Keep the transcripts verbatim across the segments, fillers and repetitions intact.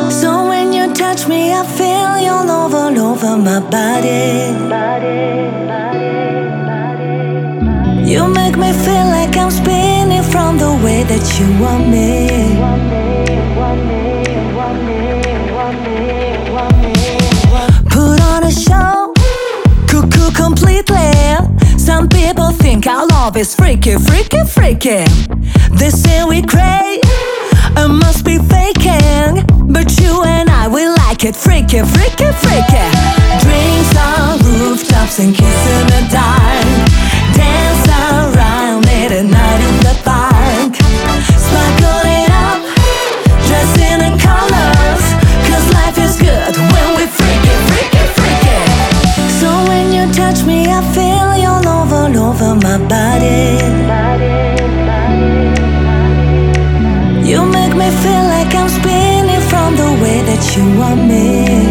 So when you touch me, I feel your love all over my body. You make me feel like I'm spinning from the way that you want me. Put on a show, cuckoo completely. Some people think our love is freaky, freaky, freaky. They say we cray, it must be faking. But you and I, we like it freaky, freaky, freaky. Drinks on rooftops and kiss in the dark. Dance around late at night in the park. Sparkle it up, dress in the colors. Cause life is good when we freaky, freaky, freaky. So when you touch me, I feel your love all over my body. You make me feel like I'm spinning from the way that you want me.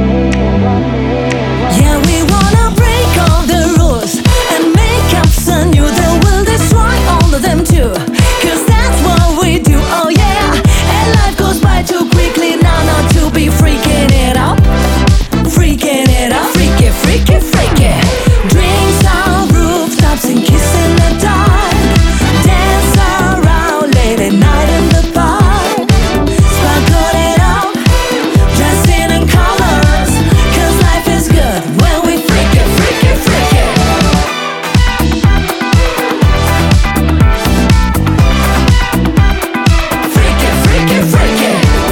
Yeah, we wanna break all the rules and make up some new that will destroy all of them too. Cause that's what we do, oh yeah. And life goes by too quickly now not to be freaking it up. Freaking it up, freaky, freaky, freaky. Drinks on rooftops and kiss in the dark. Dance around late at night in the park. Sparkle it up, dress in the colors. Cause life is good when we freaky, freaky, freaky. Freaky, freaky, freaky.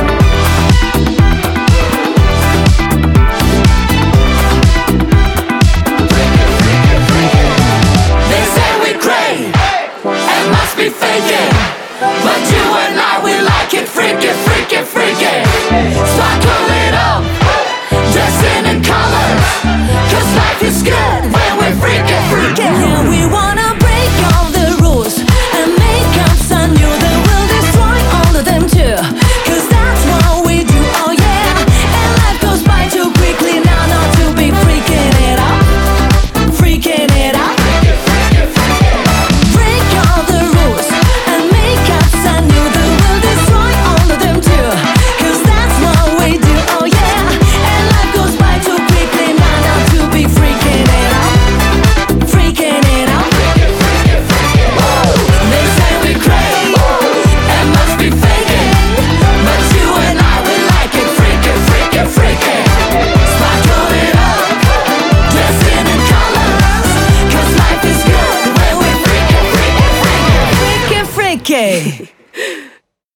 They say we cray, it must be faking. But you and I, we like it freaky, freaky, freaky. Sparkle it up, dress in the colors. Cause life is good when we freaky, freaky. Yeah, we wanna break all the rules and make up some new that will destroy all of them too. Cause that's what we do, oh yeah. And life goes by too quickly now not to be freaking it up. Freaking it up. Break all the rules and make up some new that will destroy all of them too. Cause that's what we do, oh yeah. And life goes by too quickly now not to be freaking it up. Freaking it up. They say we cray, it must be faking. But you and I, we like it freaky, freaky, freaky. Sparkle it up, dress in the colors. Cause life is good when we freaky, freaky, freaky. Freaky, freaky.